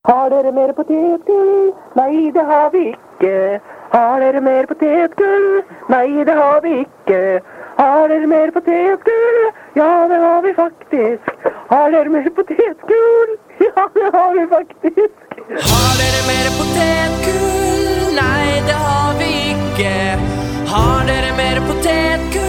Har dere mer potetgull? Nei, det har vi ikke. Har dere mer potetgull? Nei, det har vi ikke. Har dere mer potetgull? Ja, det har vi faktisk. Har dere mer potetgull? Ja, det har vi faktisk. Har dere mer potetgull? Nei, det har vi ikke. Har dere mer potetgull?